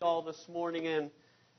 all this morning, and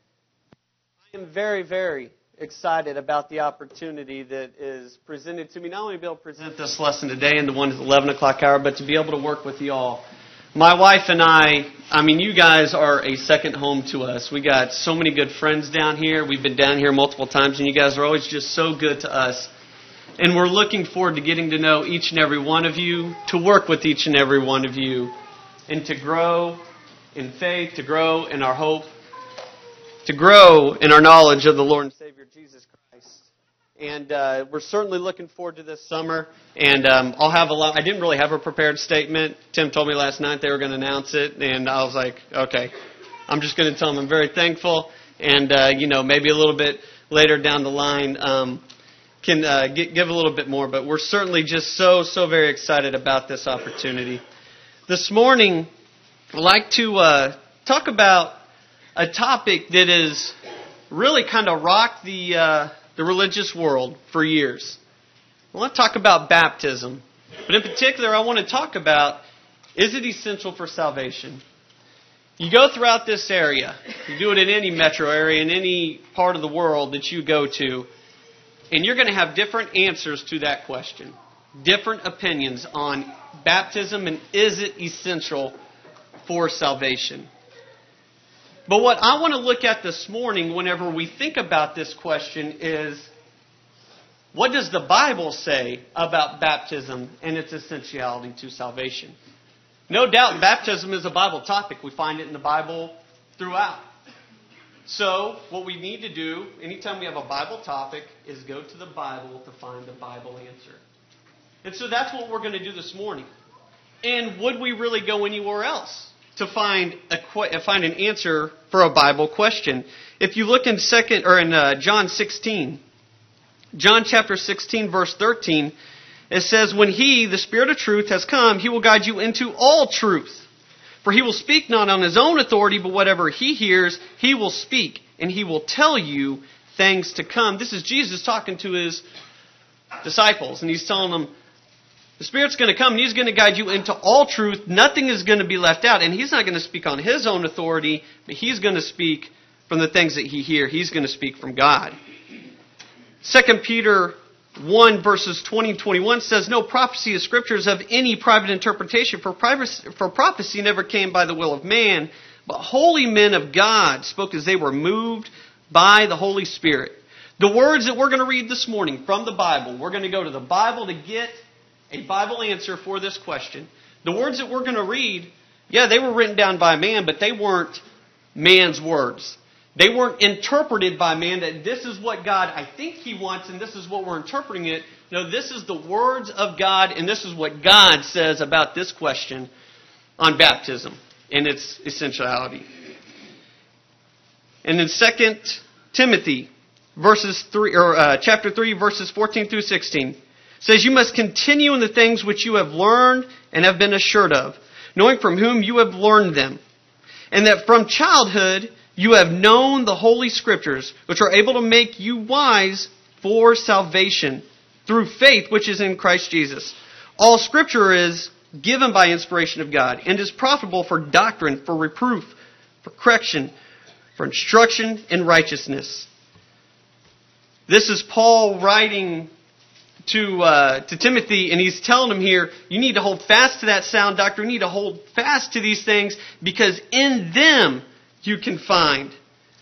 I am very, very excited about the opportunity that is presented to me, not only to be able to present this lesson today in the 1 to 11 o'clock hour, but to be able to work with you all. My wife and I mean, you guys are a second home to us. We got so many good friends down here. We've been down here multiple times, and you guys are always just so good to us. And we're looking forward to getting to know each and every one of you, to work with each and every one of you, and to grow in faith, to grow in our hope, to grow in our knowledge of the Lord and Savior Jesus Christ. And we're certainly looking forward to this summer. And I'll have a lot. I didn't really have a prepared statement. Tim told me last night they were going to announce it, and I was like, okay, I'm just going to tell them I'm very thankful. And maybe a little bit later down the line can give a little bit more. But we're certainly just so very excited about this opportunity. This morning, I'd like to talk about a topic that has really kind of rocked the religious world for years. I want to talk about baptism. But in particular, I want to talk about, is it essential for salvation? You go throughout this area, you do it in any metro area, in any part of the world that you go to, and you're going to have different answers to that question. Different opinions on baptism and is it essential for salvation. But what I want to look at this morning whenever we think about this question is, what does the Bible say about baptism and its essentiality to salvation? No doubt baptism is a Bible topic. We find it in the Bible throughout. So what we need to do anytime we have a Bible topic is go to the Bible to find the Bible answer. And so that's what we're going to do this morning. And would we really go anywhere else to find an answer for a Bible question? If you look in John 16, John chapter 16, verse 13, it says, "When He, the Spirit of truth, has come, He will guide you into all truth. For He will speak not on His own authority, but whatever He hears, He will speak, and He will tell you things to come." This is Jesus talking to His disciples, and He's telling them, the Spirit's going to come and He's going to guide you into all truth. Nothing is going to be left out. And He's not going to speak on His own authority, but He's going to speak from the things that He hears. He's going to speak from God. 2 Peter 1 verses 20 and 21 says, "No prophecy of Scripture is of any private interpretation, for prophecy never came by the will of man, but holy men of God spoke as they were moved by the Holy Spirit." The words that we're going to read this morning from the Bible, we're going to go to the Bible to get a Bible answer for this question. The words that we're going to read, they were written down by man, but they weren't man's words. They weren't interpreted by man that this is what God, I think He wants, and this is what we're interpreting it. No, this is the words of God, and this is what God says about this question on baptism and its essentiality. And in 2 Timothy chapter 3, verses 14 through 16, says, "You must continue in the things which you have learned and have been assured of, knowing from whom you have learned them, and that from childhood you have known the Holy Scriptures, which are able to make you wise for salvation through faith which is in Christ Jesus. All Scripture is given by inspiration of God and is profitable for doctrine, for reproof, for correction, for instruction in righteousness." This is Paul writing to Timothy, and he's telling him here, you need to hold fast to that sound doctrine. You need to hold fast to these things, because in them you can find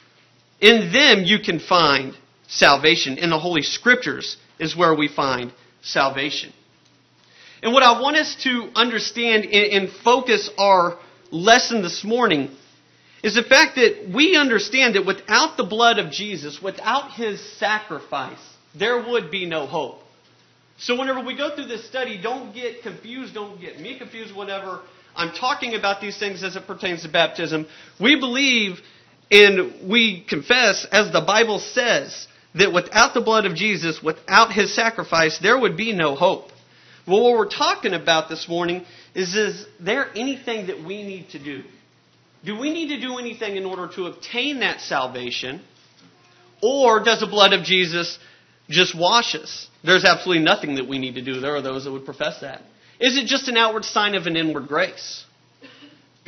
salvation. In the Holy Scriptures is where we find salvation. And what I want us to understand and focus our lesson this morning is the fact that we understand that without the blood of Jesus, without His sacrifice, there would be no hope. So whenever we go through this study, don't get confused, don't get me confused whenever I'm talking about these things as it pertains to baptism. We believe and we confess, as the Bible says, that without the blood of Jesus, without His sacrifice, there would be no hope. Well, what we're talking about this morning is there anything that we need to do? Do we need to do anything in order to obtain that salvation? Or does the blood of Jesus just wash us? There's absolutely nothing that we need to do. There are those that would profess that. Is it just an outward sign of an inward grace?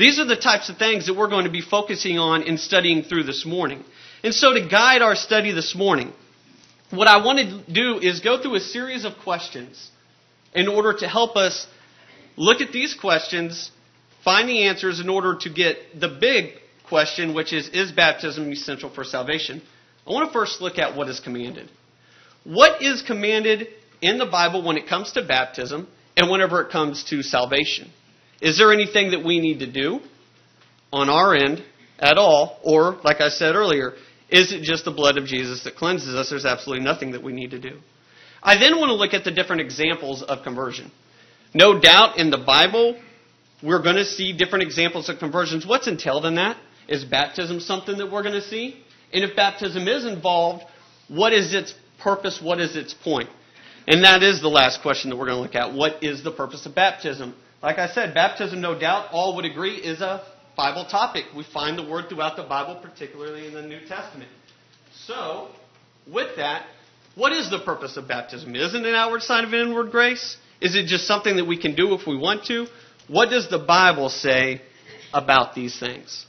These are the types of things that we're going to be focusing on and studying through this morning. And so to guide our study this morning, what I want to do is go through a series of questions in order to help us look at these questions, find the answers in order to get the big question, which is baptism essential for salvation? I want to first look at what is commanded. What is commanded in the Bible when it comes to baptism and whenever it comes to salvation? Is there anything that we need to do on our end at all? Or, like I said earlier, is it just the blood of Jesus that cleanses us? There's absolutely nothing that we need to do. I then want to look at the different examples of conversion. No doubt in the Bible, we're going to see different examples of conversions. What's entailed in that? Is baptism something that we're going to see? And if baptism is involved, what is its purpose? What is its point? And that is the last question that we're going to look at. What is the purpose of baptism? Like I said, baptism, no doubt, all would agree, is a Bible topic. We find the word throughout the Bible, particularly in the New Testament. So, with that, what is the purpose of baptism? Isn't it an outward sign of inward grace? Is it just something that we can do if we want to? What does the Bible say about these things?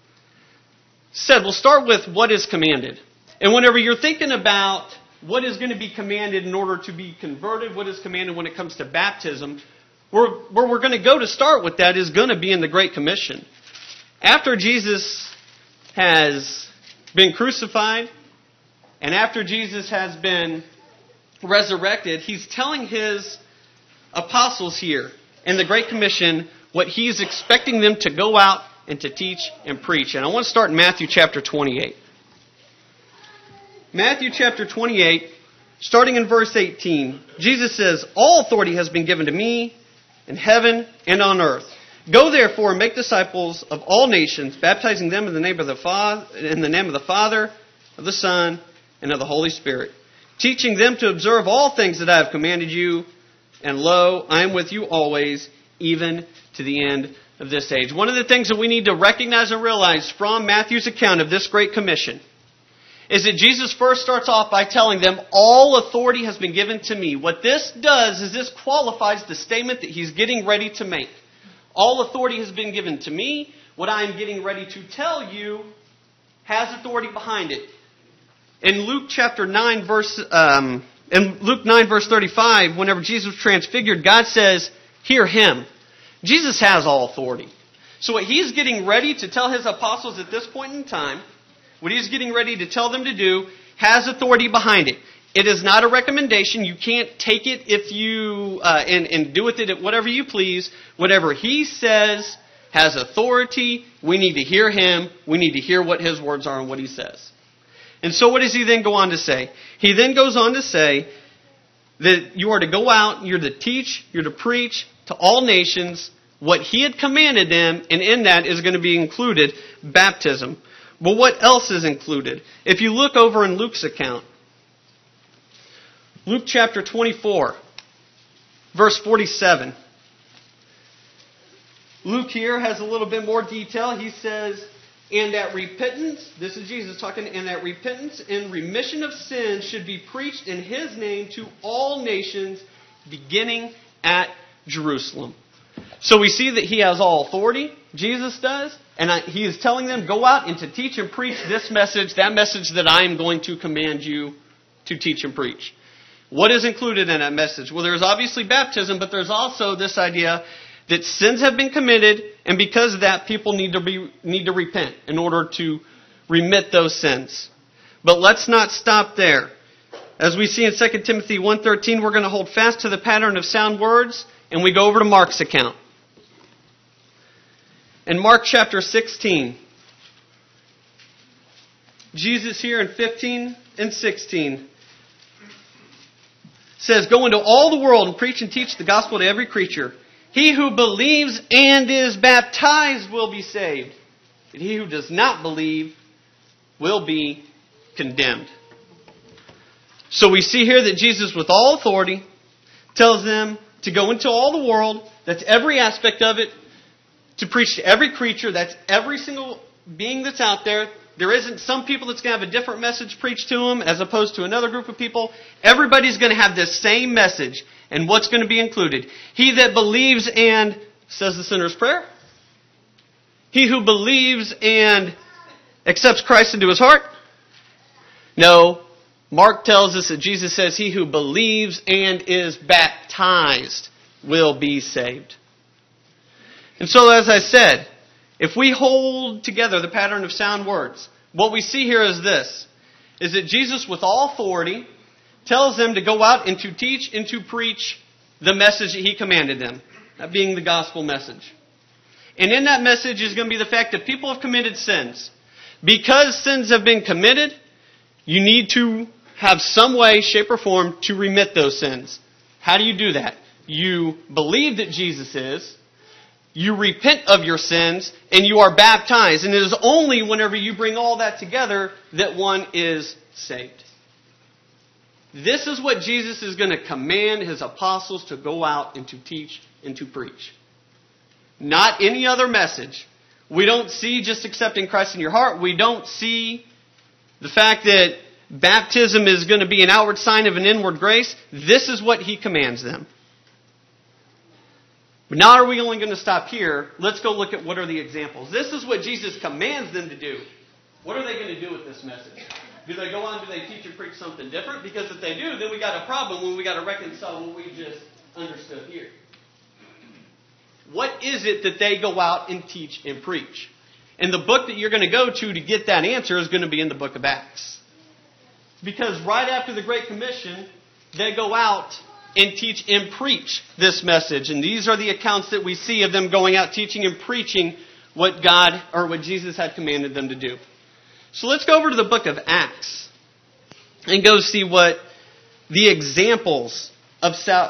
We'll start with what is commanded. And whenever you're thinking about what is going to be commanded in order to be converted, what is commanded when it comes to baptism, where we're going to go to start with that is going to be in the Great Commission. After Jesus has been crucified, and after Jesus has been resurrected, he's telling his apostles here in the Great Commission what he's expecting them to go out and to teach and preach. And I want to start in Matthew chapter 28. Matthew chapter 28, starting in verse 18, Jesus says, "All authority has been given to me in heaven and on earth. Go therefore and make disciples of all nations, baptizing them in the name of the Father, of the Son, and of the Holy Spirit, teaching them to observe all things that I have commanded you. And lo, I am with you always, even to the end of this age." One of the things that we need to recognize and realize from Matthew's account of this Great Commission is that Jesus first starts off by telling them, all authority has been given to me. What this does is this qualifies the statement that he's getting ready to make. All authority has been given to me. What I am getting ready to tell you has authority behind it. In Luke chapter 9, verse 35, whenever Jesus was transfigured, God says, "Hear him." Jesus has all authority. So what he's getting ready to tell his apostles at this point in time, what he's getting ready to tell them to do, has authority behind it. It is not a recommendation. You can't take it if you and do with it whatever you please. Whatever he says has authority. We need to hear him. We need to hear what his words are and what he says. And so what does he then go on to say? He then goes on to say that you are to go out, you're to teach, you're to preach to all nations what he had commanded them, and in that is going to be included baptism. But what else is included? If you look over in Luke's account, Luke chapter 24, verse 47. Luke here has a little bit more detail. He says, "And that repentance," this is Jesus talking, "and that repentance and remission of sins should be preached in his name to all nations, beginning at Jerusalem." So we see that he has all authority, Jesus does, and he is telling them, go out and to teach and preach this message, that message that I am going to command you to teach and preach. What is included in that message? Well, there's obviously baptism, but there's also this idea that sins have been committed, and because of that, people need to repent in order to remit those sins. But let's not stop there. As we see in 2 Timothy 1:13, we're going to hold fast to the pattern of sound words, and we go over to Mark's account. In Mark chapter 16, Jesus here in 15 and 16 says, "Go into all the world and preach and teach the gospel to every creature. He who believes and is baptized will be saved, and he who does not believe will be condemned." So we see here that Jesus, with all authority, tells them to go into all the world, that's every aspect of it, to preach to every creature, that's every single being that's out there. There isn't some people that's going to have a different message preached to them as opposed to another group of people. Everybody's going to have this same message. And what's going to be included? He that believes and says the sinner's prayer. He who believes and accepts Christ into his heart? No. Mark tells us that Jesus says he who believes and is baptized will be saved. And so, as I said, if we hold together the pattern of sound words, what we see here is this, is that Jesus, with all authority, tells them to go out and to teach and to preach the message that he commanded them, that being the gospel message. And in that message is going to be the fact that people have committed sins. Because sins have been committed, you need to have some way, shape, or form to remit those sins. How do you do that? You believe that Jesus is, you repent of your sins, and you are baptized. And it is only whenever you bring all that together that one is saved. This is what Jesus is going to command his apostles to go out and to teach and to preach. Not any other message. We don't see just accepting Christ in your heart. We don't see the fact that baptism is going to be an outward sign of an inward grace. This is what he commands them. But now are we only going to stop here? Let's go look at what are the examples. This is what Jesus commands them to do. What are they going to do with this message? Do they go on, do they teach and preach something different? Because if they do, then we got a problem when we got to reconcile what we just understood here. What is it that they go out and teach and preach? And the book that you're going to go to get that answer is going to be in the book of Acts. Because right after the Great Commission, they go out and teach and preach this message. And these are the accounts that we see of them going out teaching and preaching what God or what Jesus had commanded them to do. So let's go over to the book of Acts and go see what the examples of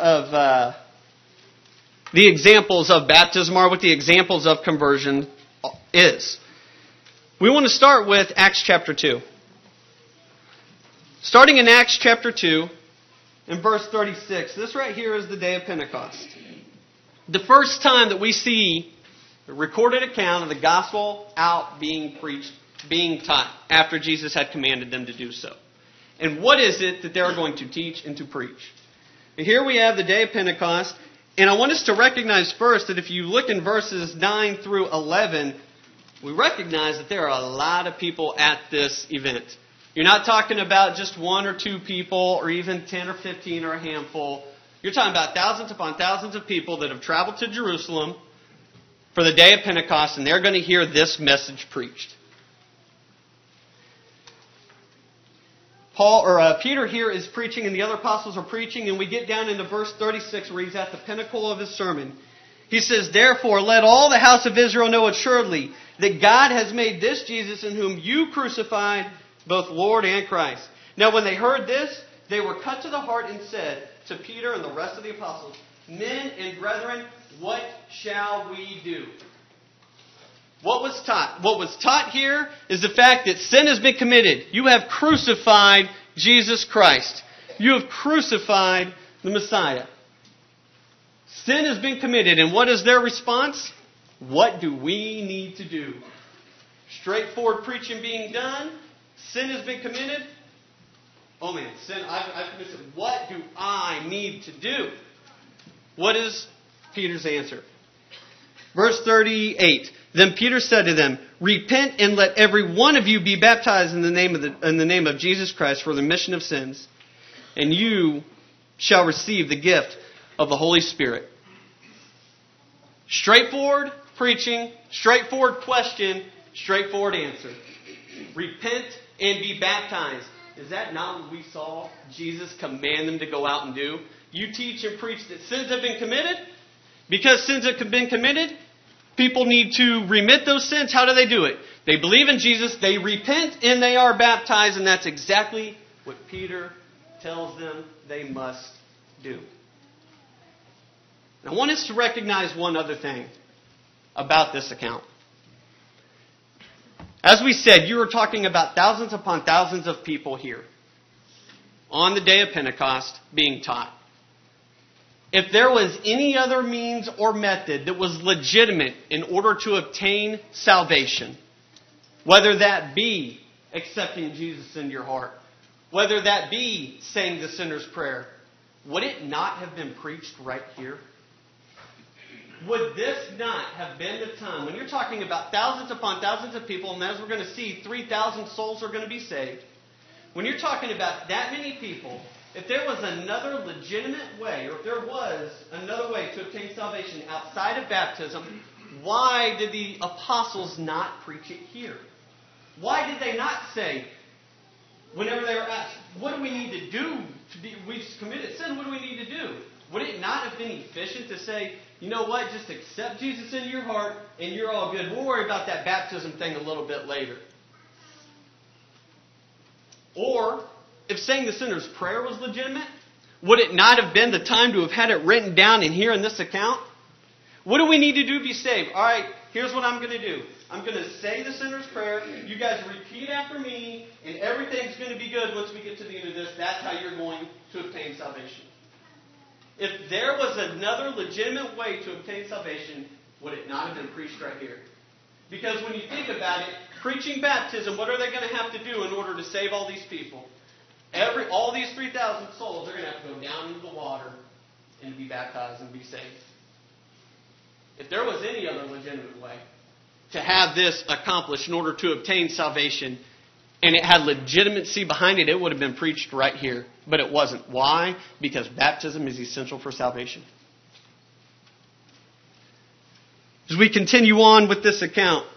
baptism are, what the examples of conversion is. We want to start with Acts chapter 2. Starting in Acts chapter 2, in verse 36, this right here is the day of Pentecost. The first time that we see the recorded account of the gospel out being preached, being taught, after Jesus had commanded them to do so. And what is it that they're going to teach and to preach? And here we have the day of Pentecost, and I want us to recognize first that if you look in verses 9 through 11, we recognize that there are a lot of people at this event. You're not talking about just one or two people or even 10 or 15 or a handful. You're talking about thousands upon thousands of people that have traveled to Jerusalem for the day of Pentecost, and they're going to hear this message preached. Peter here is preaching and the other apostles are preaching, and we get down into verse 36 where he's at the pinnacle of his sermon. He says, "Therefore, let all the house of Israel know assuredly that God has made this Jesus in whom you crucified both Lord and Christ." Now when they heard this, they were cut to the heart and said to Peter and the rest of the apostles, "Men and brethren, what shall we do?" What was taught? What was taught here is the fact that sin has been committed. You have crucified Jesus Christ. You have crucified the Messiah. Sin has been committed, and what is their response? What do we need to do? Straightforward preaching being done. Sin has been committed. Oh man, sin, I've committed. What do I need to do? What is Peter's answer? Verse 38. Then Peter said to them, "Repent and let every one of you be baptized in the name of Jesus Christ for the remission of sins, and you shall receive the gift of the Holy Spirit." Straightforward preaching, straightforward question, straightforward answer. Repent and be baptized. Is that not what we saw Jesus command them to go out and do? You teach and preach that sins have been committed. Because sins have been committed, people need to remit those sins. How do they do it? They believe in Jesus, they repent, and they are baptized. And that's exactly what Peter tells them they must do. I want us to recognize one other thing about this account. As we said, you are talking about thousands upon thousands of people here on the day of Pentecost being taught. If there was any other means or method that was legitimate in order to obtain salvation, whether that be accepting Jesus into your heart, whether that be saying the sinner's prayer, would it not have been preached right here? would this not have been the time, when you're talking about thousands upon thousands of people, and as we're going to see, 3,000 souls are going to be saved. When you're talking about that many people, if there was another legitimate way, or if there was another way to obtain salvation outside of baptism, why did the apostles not preach it here? Why did they not say, whenever they were asked, what do we need to do? We've committed sin, what do we need to do? Would it not have been efficient to say, you know what, just accept Jesus into your heart and you're all good. We'll worry about that baptism thing a little bit later. Or, if saying the sinner's prayer was legitimate, would it not have been the time to have had it written down in here in this account? What do we need to do to be saved? All right, here's what I'm going to do. I'm going to say the sinner's prayer. You guys repeat after me, and everything's going to be good once we get to the end of this. That's how you're going to obtain salvation. If there was another legitimate way to obtain salvation, would it not have been preached right here? Because when you think about it, preaching baptism, what are they going to have to do in order to save all these people? All these 3,000 souls, they're going to have to go down into the water and be baptized and be saved. If there was any other legitimate way to have this accomplished in order to obtain salvation, and it had legitimacy behind it, it would have been preached right here. But it wasn't. Why? Because baptism is essential for salvation. As we continue on with this account,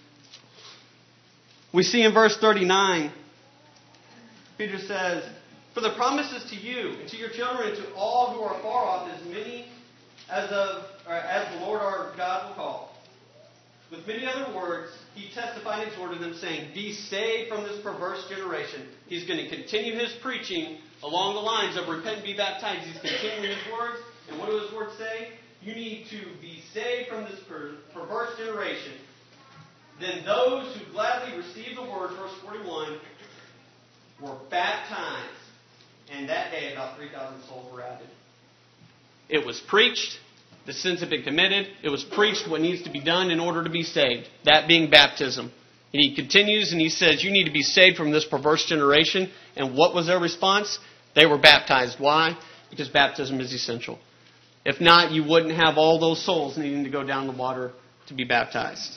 we see in verse 39, Peter says, "For the promises to you and to your children and to all who are far off, as many as the Lord our God will call." With many other words, he testified and exhorted them, saying, "Be saved from this perverse generation." He's going to continue his preaching along the lines of repent and be baptized. He's continuing his words. And what do his words say? You need to be saved from this perverse generation. Then those who gladly received the word, verse 41, were baptized. And that day about 3,000 souls were added. It was preached. The sins have been committed. It was preached what needs to be done in order to be saved. That being baptism. And he continues and he says, you need to be saved from this perverse generation. And what was their response? They were baptized. Why? Because baptism is essential. If not, you wouldn't have all those souls needing to go down the water to be baptized.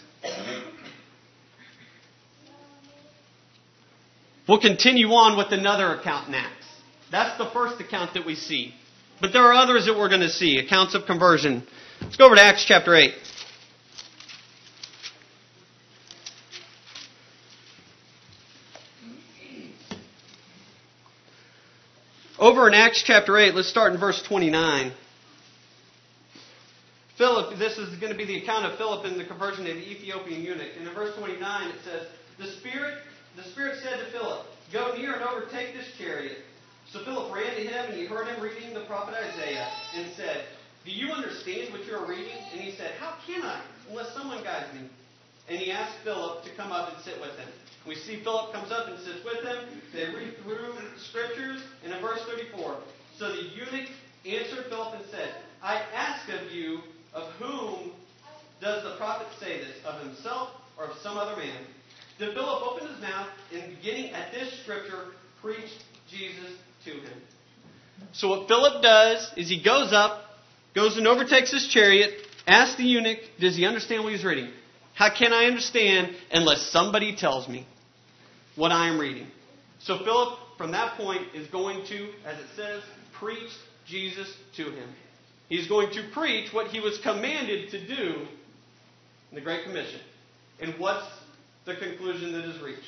We'll continue on with another account in Acts. That's the first account that we see. But there are others that we're going to see, accounts of conversion. Let's go over to Acts chapter 8. Over in Acts chapter 8, let's start in verse 29. Philip, this is going to be the account of Philip and the conversion of the Ethiopian eunuch. And in verse 29 it says, The Spirit said to Philip, go near and overtake this chariot. So Philip ran to him, and he heard him reading the prophet Isaiah, and said, do you understand what you are reading? And he said, how can I, unless someone guides me? And he asked Philip to come up and sit with him. We see Philip comes up and sits with him. They read through scriptures, and in verse 34, so the eunuch answered Philip and said, I ask of you, of whom does the prophet say this, of himself or of some other man? Then Philip opened his mouth, and beginning at this scripture, preached Jesus to him. So what Philip does is he goes and overtakes his chariot, asks the eunuch, does he understand what he's reading? How can I understand unless somebody tells me what I am reading? So Philip, from that point, is going to, as it says, preach Jesus to him. He's going to preach what he was commanded to do in the Great Commission. And what's the conclusion that is reached?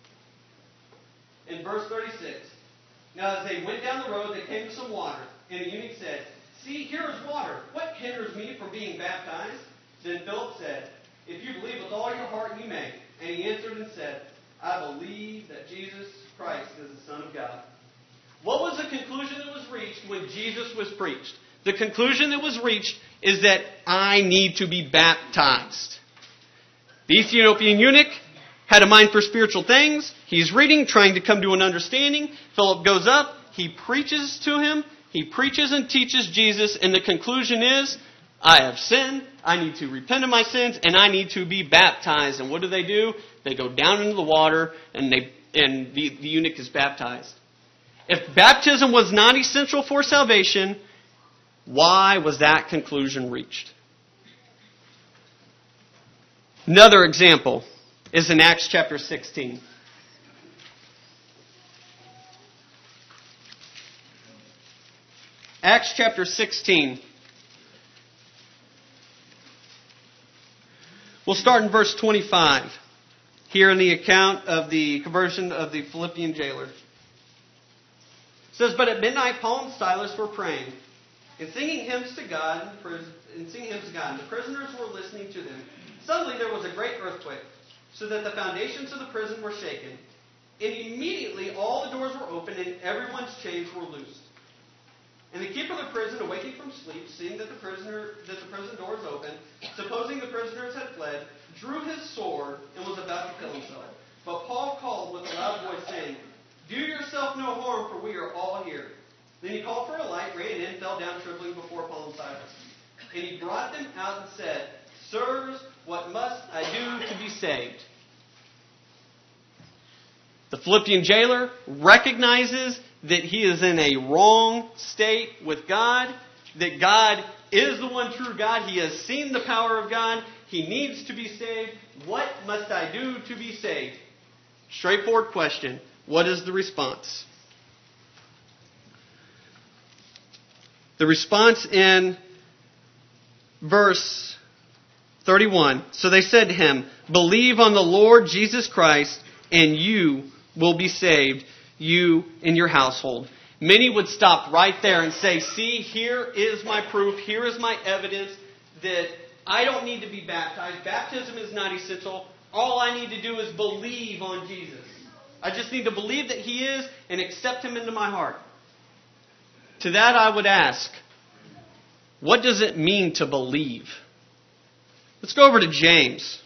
In verse 36, now as they went down the road, they came to some water. And the eunuch said, see, here is water. What hinders me from being baptized? Then Philip said, if you believe with all your heart, you may. And he answered and said, I believe that Jesus Christ is the Son of God. What was the conclusion that was reached when Jesus was preached? The conclusion that was reached is that I need to be baptized. The Ethiopian eunuch had a mind for spiritual things. He's reading, trying to come to an understanding. Philip goes up. He preaches to him. He preaches and teaches Jesus. And the conclusion is, I have sinned. I need to repent of my sins. And I need to be baptized. And what do? They go down into the water. And the eunuch is baptized. If baptism was not essential for salvation, why was that conclusion reached? Another example is in Acts chapter 16. Acts chapter 16. We'll start in verse 25. Here in the account of the conversion of the Philippian jailer. It says, "But at midnight Paul and Silas were praying and singing hymns to God and the prisoners were listening to them. Suddenly there was a great earthquake, so that the foundations of the prison were shaken. And immediately all the doors were opened and everyone's chains were loosed. And the keeper of the prison, awaking from sleep, seeing that the prison door was open, supposing the prisoners had fled, drew his sword and was about to kill himself. But Paul called with a loud voice, saying, 'Do yourself no harm, for we are all here.' Then he called for a light, ran in, fell down trembling before Paul and Silas. And he brought them out and said, 'Sirs, what must I do to be saved?'" The Philippian jailer recognizes that he is in a wrong state with God, that God is the one true God. He has seen the power of God. He needs to be saved. What must I do to be saved? Straightforward question. What is the response? The response in verse 31. "So they said to him, 'Believe on the Lord Jesus Christ, and you will be saved, you and your household.'" Many would stop right there and say, "See, here is my proof, here is my evidence that I don't need to be baptized. Baptism is not essential. All I need to do is believe on Jesus. I just need to believe that He is and accept Him into my heart." To that I would ask, what does it mean to believe? Let's go over to James.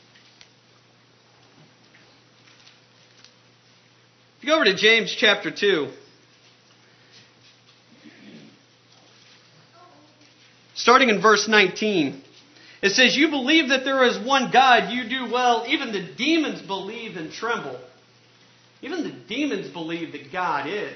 If you go over to James chapter 2, starting in verse 19, it says, "You believe that there is one God, you do well. Even the demons believe and tremble." Even the demons believe that God is.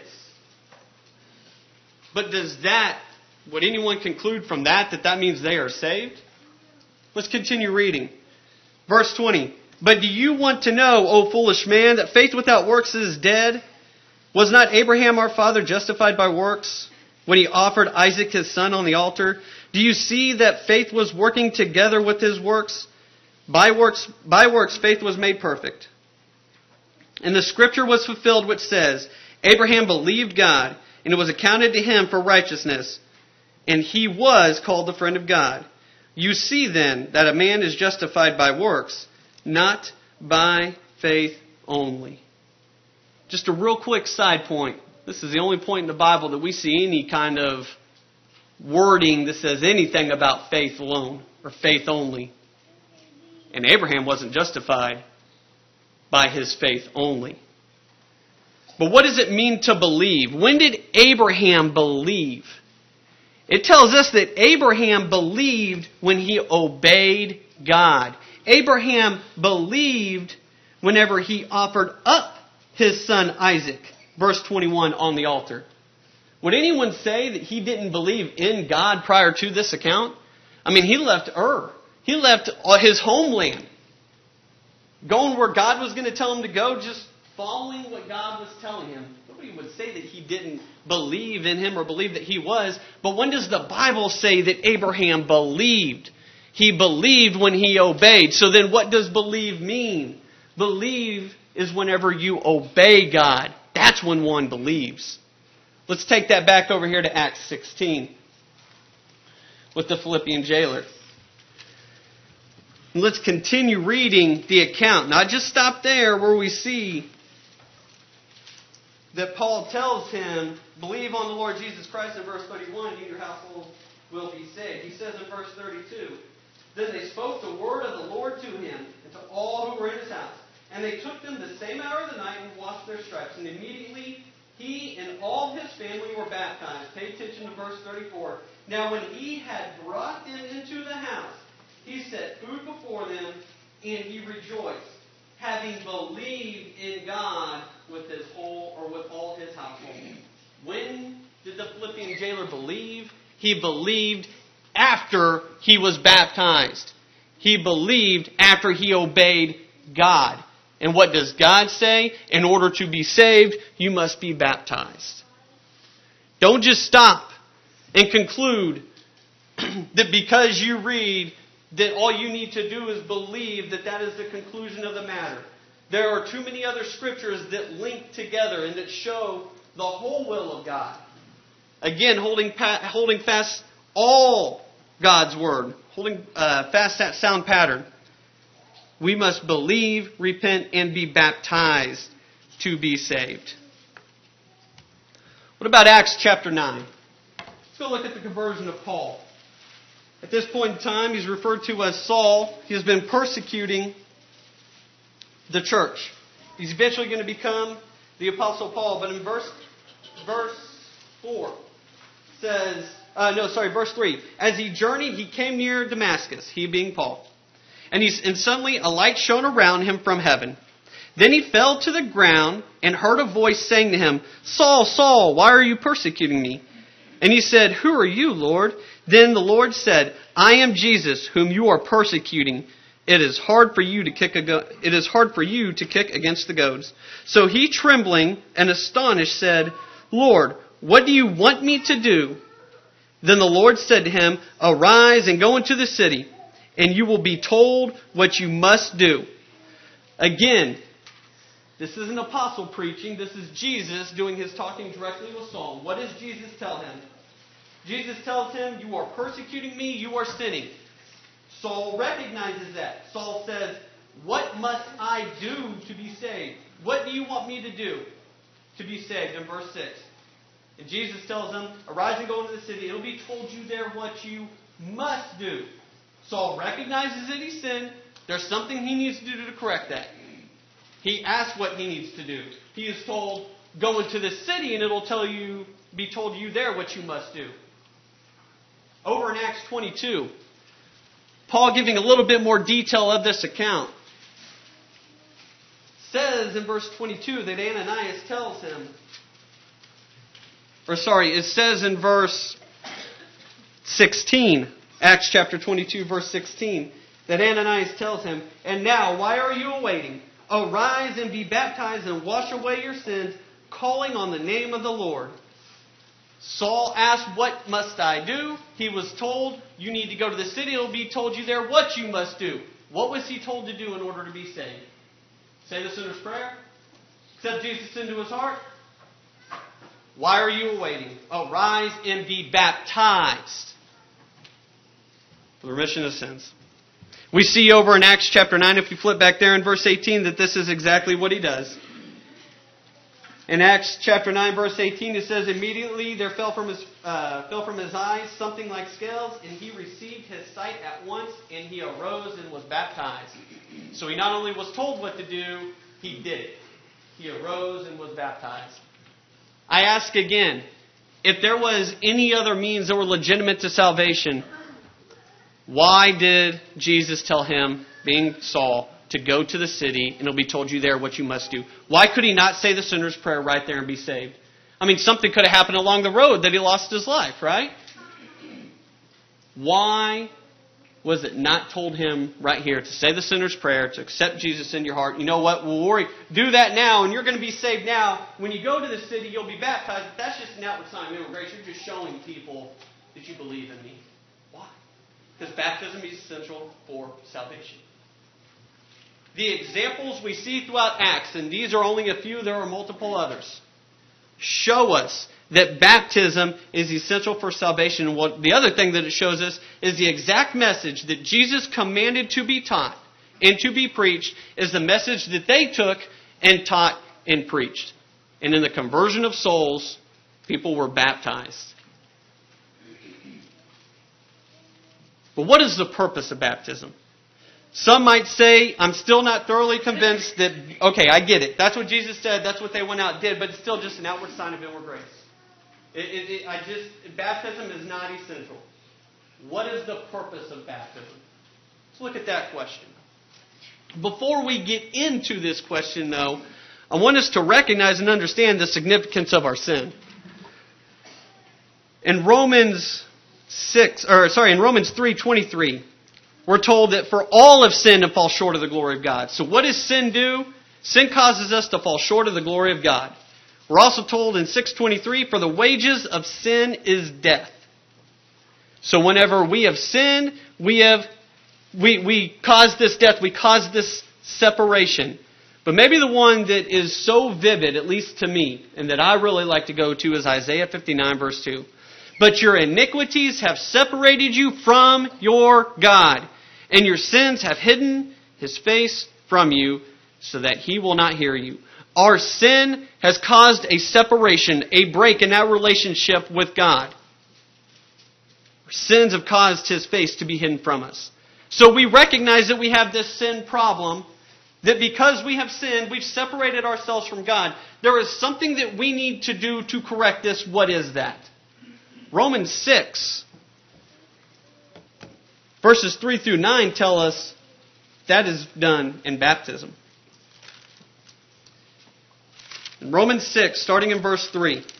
But would anyone conclude from that means they are saved? Let's continue reading. Verse 20. "But do you want to know, O foolish man, that faith without works is dead? Was not Abraham our father justified by works when he offered Isaac his son on the altar? Do you see that faith was working together with his works? By works faith was made perfect. And the scripture was fulfilled which says, 'Abraham believed God, and it was accounted to him for righteousness, and he was called the friend of God.' You see then that a man is justified by works, not by faith only." Just a real quick side point. This is the only point in the Bible that we see any kind of wording that says anything about faith alone or faith only. And Abraham wasn't justified by his faith only. But what does it mean to believe? When did Abraham believe? It tells us that Abraham believed when he obeyed God. Abraham believed whenever he offered up his son Isaac, verse 21, on the altar. Would anyone say that he didn't believe in God prior to this account? I mean, he left Ur. He left his homeland, going where God was going to tell him to go, just following what God was telling him. Nobody would say that he didn't believe in Him or believe that He was. But when does the Bible say that Abraham believed? He believed when he obeyed. So then what does believe mean? Believe is whenever you obey God. That's when one believes. Let's take that back over here to Acts 16 with the Philippian jailer. And let's continue reading the account. Not just stop there where we see that Paul tells him, "Believe on the Lord Jesus Christ," in verse 31, "you and your household will be saved." He says in verse 32, "Then they spoke the word of the Lord to him and to all who were in his house. And they took them the same hour of the night and washed their stripes. And immediately he and all his family were baptized." Pay attention to verse 34. "Now when he had brought them into the house, he set food before them, and he rejoiced, having believed in God with all his household." When did the Philippian jailer believe? He believed after he was baptized. He believed after he obeyed God. And what does God say? In order to be saved, you must be baptized. Don't just stop and conclude that because you read that all you need to do is believe that is the conclusion of the matter. There are too many other scriptures that link together and that show the whole will of God. Again, holding fast all God's Word, holding fast that sound pattern. We must believe, repent, and be baptized to be saved. What about Acts chapter 9? Let's go look at the conversion of Paul. At this point in time, he's referred to as Saul. He has been persecuting the church. He's eventually going to become the Apostle Paul. But in verse 4 says, verse 3. As he journeyed, he came near Damascus, he being Paul. And suddenly a light shone around him from heaven. Then he fell to the ground and heard a voice saying to him, Saul, Saul, why are you persecuting me? And he said, Who are you, Lord? Then the Lord said, I am Jesus, whom you are persecuting. It is hard for you to kick against the goads. So he, trembling and astonished, said, Lord, what do you want me to do? Then the Lord said to him, Arise and go into the city, and you will be told what you must do. Again, this is an apostle preaching. This is Jesus doing his talking directly with Saul. What does Jesus tell him? Jesus tells him, You are persecuting me, you are sinning. Saul recognizes that. Saul says, What must I do to be saved? What do you want me to do to be saved? In verse 6. And Jesus tells him, Arise and go into the city. It will be told you there what you must do. Saul recognizes that he sinned. There's something he needs to do to correct that. He asks what he needs to do. He is told, Go into the city and it will be told you there what you must do. Over in Acts 22, Paul, giving a little bit more detail of this account, says in verse 22 that Ananias tells him, it says in verse 16, Acts chapter 22, verse 16, that Ananias tells him, And now, why are you awaiting? Arise and be baptized and wash away your sins, calling on the name of the Lord. Saul asked, What must I do? He was told, You need to go to the city. It will be told you there what you must do. What was he told to do in order to be saved? Say the sinner's prayer? Accept Jesus into his heart? Why are you awaiting? Arise and be baptized for the remission of sins. We see over in Acts chapter 9, if you flip back there in verse 18, that this is exactly what he does. In Acts chapter 9, verse 18, it says, Immediately there fell from his eyes something like scales, and he received his sight at once, and he arose and was baptized. So he not only was told what to do, he did it. He arose and was baptized. I ask again, if there was any other means that were legitimate to salvation, why did Jesus tell him, being Saul, to go to the city and it'll be told you there what you must do? Why could he not say the sinner's prayer right there and be saved? I mean, something could have happened along the road that he lost his life, right? Why was it not told him right here to say the sinner's prayer, to accept Jesus in your heart? You know what? We'll worry. Do that now and you're going to be saved now. When you go to the city, you'll be baptized. But that's just an outward sign of grace. You're just showing people that you believe in me. Why? Because baptism is essential for salvation. The examples we see throughout Acts, and these are only a few, there are multiple others, show us that baptism is essential for salvation. And what the other thing that it shows us is the exact message that Jesus commanded to be taught and to be preached is the message that they took and taught and preached. And in the conversion of souls, people were baptized. But what is the purpose of baptism? Some might say, I'm still not thoroughly convinced that, okay, I get it. That's what Jesus said. That's what they went out and did. But it's still just an outward sign of inward grace. Baptism is not essential. What is the purpose of baptism? Let's look at that question. Before we get into this question, though, I want us to recognize and understand the significance of our sin. In Romans 3:23, we're told that for all have sinned and fall short of the glory of God. So what does sin do? Sin causes us to fall short of the glory of God. We're also told in 6:23, for the wages of sin is death. So whenever we have sinned, we cause this death, we cause this separation. But maybe the one that is so vivid, at least to me, and that I really like to go to is Isaiah 59 verse 2. But your iniquities have separated you from your God, and your sins have hidden His face from you, so that He will not hear you. Our sin has caused a separation, a break in that relationship with God. Our sins have caused His face to be hidden from us. So we recognize that we have this sin problem, that because we have sinned, we've separated ourselves from God. There is something that we need to do to correct this. What is that? Romans 6, verses 3 through 9 tell us that is done in baptism. In Romans 6, starting in verse 3, it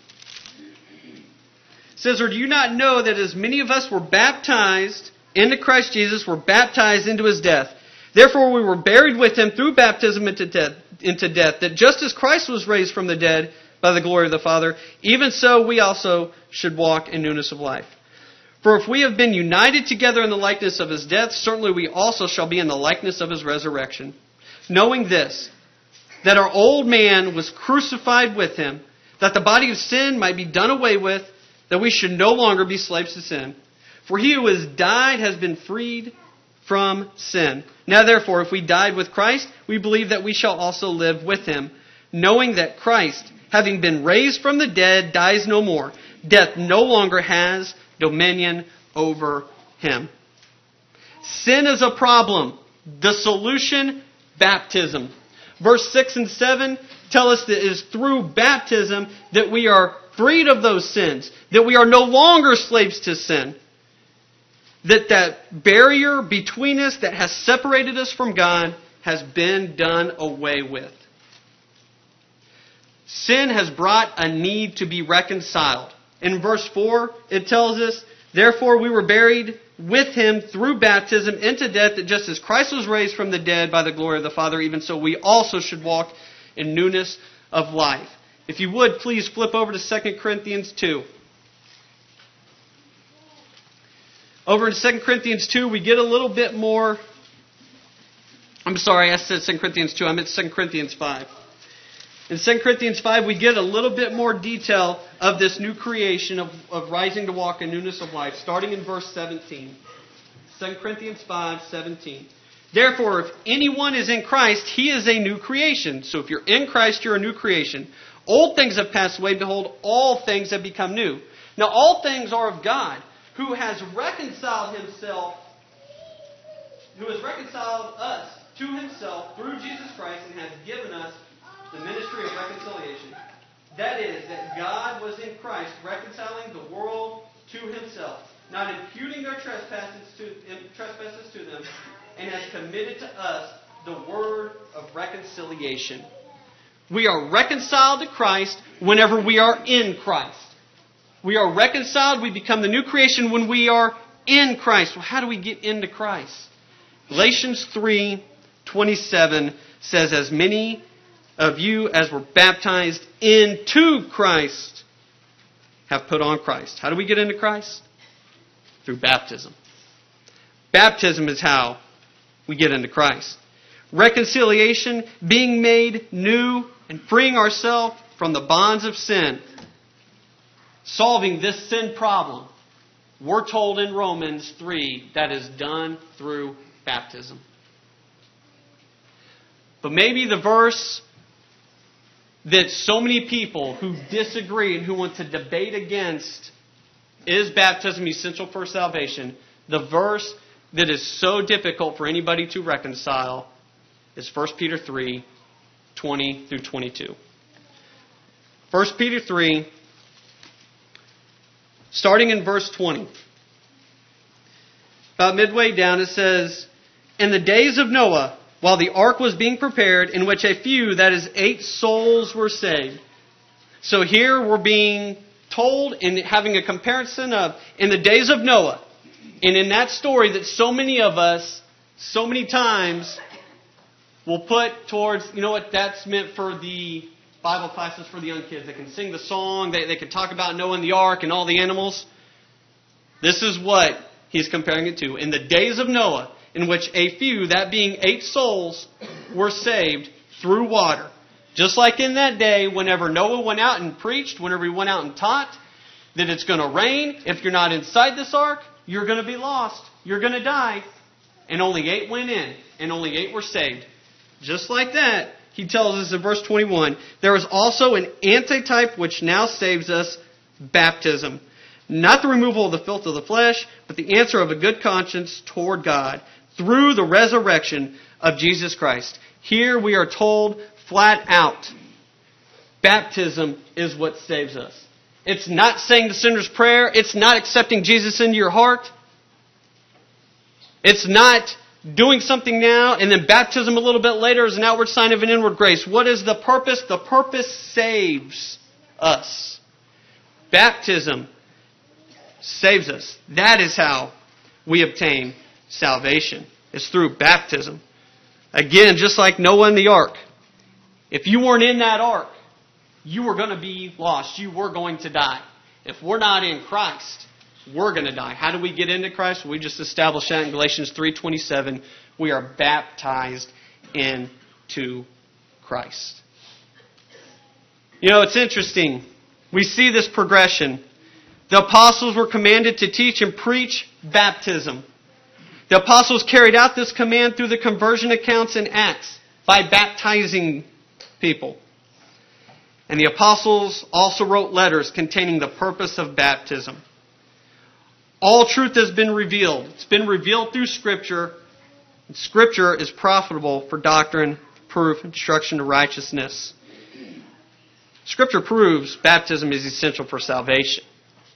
says, or do you not know that as many of us were baptized into Christ Jesus, were baptized into His death? Therefore we were buried with Him through baptism into death, that just as Christ was raised from the dead by the glory of the Father, even so we also should walk in newness of life. For if we have been united together in the likeness of His death, certainly we also shall be in the likeness of His resurrection. Knowing this, that our old man was crucified with Him, that the body of sin might be done away with, that we should no longer be slaves to sin. For he who has died has been freed from sin. Now therefore, if we died with Christ, we believe that we shall also live with Him, knowing that Christ, having been raised from the dead, dies no more. Death no longer has dominion over Him. Sin is a problem. The solution, baptism. Verse 6 and 7 tell us that it is through baptism that we are freed of those sins, that we are no longer slaves to sin, that barrier between us that has separated us from God has been done away with. Sin has brought a need to be reconciled. In verse 4, it tells us, therefore we were buried with Him through baptism into death, that just as Christ was raised from the dead by the glory of the Father, even so we also should walk in newness of life. If you would, please flip over to 2 Corinthians 2. Over in 2 Corinthians 2, we get a little bit more... I'm sorry, I said 2 Corinthians 2. I meant 2 Corinthians 5. In 2 Corinthians 5, we get a little bit more detail of this new creation of rising to walk in newness of life, starting in verse 17. 2 Corinthians 5:17. Therefore, if anyone is in Christ, he is a new creation. So if you're in Christ, you're a new creation. Old things have passed away. Behold, all things have become new. Now, all things are of God, who has reconciled us to Himself through Jesus Christ, and has given us the ministry of reconciliation. That is, that God was in Christ reconciling the world to Himself, not imputing their trespasses to them, and has committed to us the word of reconciliation. We are reconciled to Christ whenever we are in Christ. We are reconciled, we become the new creation when we are in Christ. Well, how do we get into Christ? Galatians 3:27 says, as many of you as were baptized into Christ have put on Christ. How do we get into Christ? Through baptism. Baptism is how we get into Christ. Reconciliation, being made new and freeing ourselves from the bonds of sin. Solving this sin problem. We're told in Romans 3 that is done through baptism. But maybe the verse that so many people who disagree and who want to debate against, is baptism essential for salvation? The verse that is so difficult for anybody to reconcile is 1 Peter 3:20 through 22. 1 Peter 3, starting in verse 20. About midway down it says, in the days of Noah, while the ark was being prepared, in which a few, that is 8 souls, were saved. So here we're being told and having a comparison of, in the days of Noah, And in that story that so many of us, so many times, will put towards, you know what, that's meant for the Bible classes for the young kids. They can sing the song, they can talk about Noah and the ark and all the animals. This is what he's comparing it to. In the days of Noah, in which a few, that being 8 souls, were saved through water. Just like in that day, whenever Noah went out and preached, whenever he went out and taught, that it's going to rain. If you're not inside this ark, you're going to be lost. You're going to die. And only 8 went in, and only 8 were saved. Just like that, he tells us in verse 21, there is also an antitype which now saves us, baptism. Not the removal of the filth of the flesh, but the answer of a good conscience toward God through the resurrection of Jesus Christ. Here we are told flat out, baptism is what saves us. It's not saying the sinner's prayer. It's not accepting Jesus into your heart. It's not doing something now and then baptism a little bit later is an outward sign of an inward grace. What is the purpose? The purpose saves us. Baptism saves us. That is how we obtain salvation. It's through baptism. Again, just like Noah and the ark. If you weren't in that ark, you were going to be lost. You were going to die. If we're not in Christ, we're going to die. How do we get into Christ? We just established that in Galatians 3:27. We are baptized into Christ. You know, it's interesting. We see this progression. The apostles were commanded to teach and preach baptism. The apostles carried out this command through the conversion accounts in Acts by baptizing people. And the apostles also wrote letters containing the purpose of baptism. All truth has been revealed. It's been revealed through Scripture. And Scripture is profitable for doctrine, proof, instruction to righteousness. Scripture proves baptism is essential for salvation.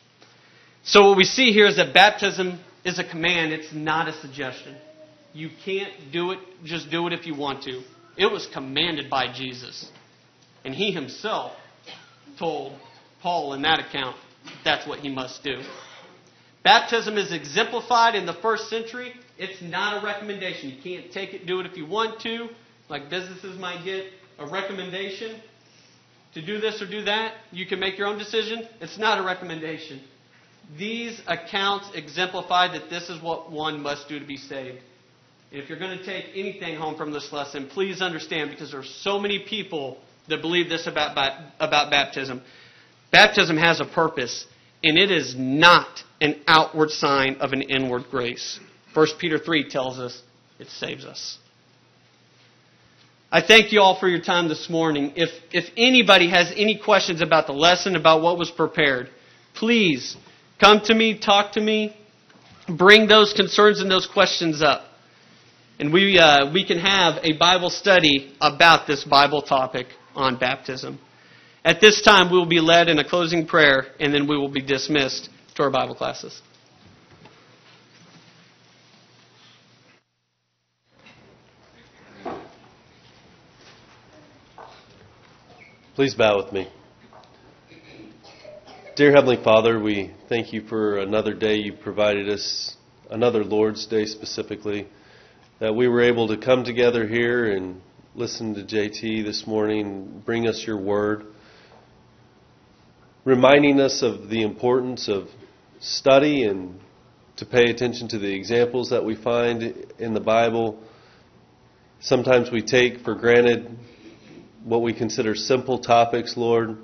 So what we see here is that baptism is a command. It's not a suggestion. You can't do it, just do it if you want to. It was commanded by Jesus. And He Himself told Paul in that account that's what he must do. Baptism is exemplified in the first century. It's not a recommendation. You can't take it, do it if you want to. Like businesses might get a recommendation to do this or do that. You can make your own decision. It's not a recommendation. These accounts exemplify that this is what one must do to be saved. And if you're going to take anything home from this lesson, please understand, because there are so many people that believe this about baptism. Baptism has a purpose, and it is not an outward sign of an inward grace. 1 Peter 3 tells us it saves us. I thank you all for your time this morning. If anybody has any questions about the lesson, about what was prepared, please come to me, talk to me, bring those concerns and those questions up. And we can have a Bible study about this Bible topic on baptism. At this time, we will be led in a closing prayer, and then we will be dismissed to our Bible classes. Please bow with me. Dear Heavenly Father, we thank you for another day you provided us, another Lord's Day specifically, that we were able to come together here and listen to JT this morning, bring us your word, reminding us of the importance of study and to pay attention to the examples that we find in the Bible. Sometimes we take for granted what we consider simple topics, Lord,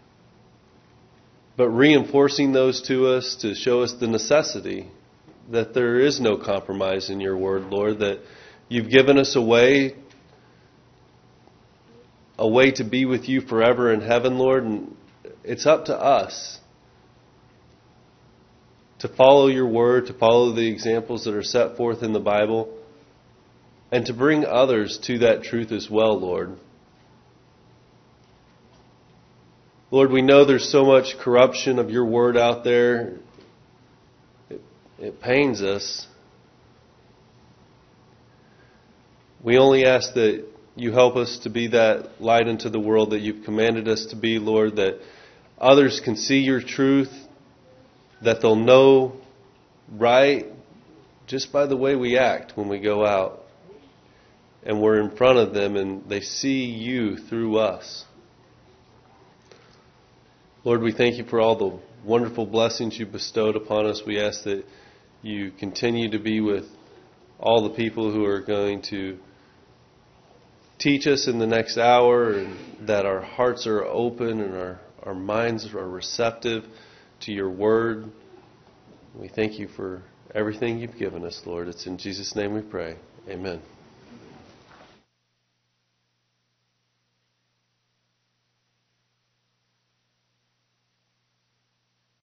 but reinforcing those to us to show us the necessity that there is no compromise in your word, Lord, that you've given us a way to be with you forever in heaven, Lord, and it's up to us to follow your word, to follow the examples that are set forth in the Bible, and to bring others to that truth as well, Lord. Lord, we know there's so much corruption of your word out there. It pains us. We only ask that you help us to be that light into the world that you've commanded us to be, Lord, that others can see your truth, that they'll know right just by the way we act when we go out and we're in front of them and they see you through us. Lord, we thank you for all the wonderful blessings you bestowed upon us. We ask that you continue to be with all the people who are going to teach us in the next hour, and that our hearts are open and our minds are receptive to your word. We thank you for everything you've given us, Lord. It's in Jesus' name we pray. Amen.